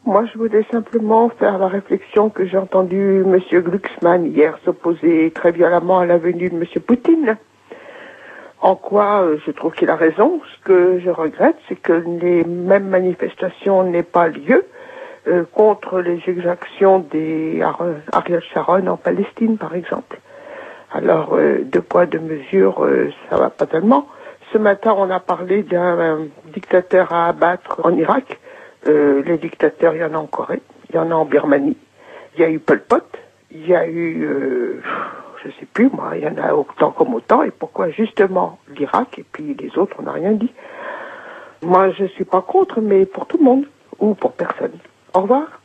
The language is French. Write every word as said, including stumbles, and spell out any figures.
Moi, je voulais simplement faire la réflexion que j'ai entendu M. Glucksmann hier s'opposer très violemment à la venue de M. Poutine. En quoi euh, je trouve qu'il a raison. Ce que je regrette, c'est que les mêmes manifestations n'aient pas lieu euh, contre les exactions des Ar- Ariel Sharon en Palestine, par exemple. Alors, euh, de poids, de mesure, euh, ça va pas tellement. Ce matin, on a parlé d'un euh, dictateur à abattre en Irak. Euh, les dictateurs, il y en a en Corée, il y en a en Birmanie, il y a eu Pol Pot, il y a eu, euh, je sais plus moi, il y en a autant comme autant, et pourquoi justement l'Irak, et puis les autres, on n'a rien dit. Moi, je suis pas contre, mais pour tout le monde, ou pour personne. Au revoir.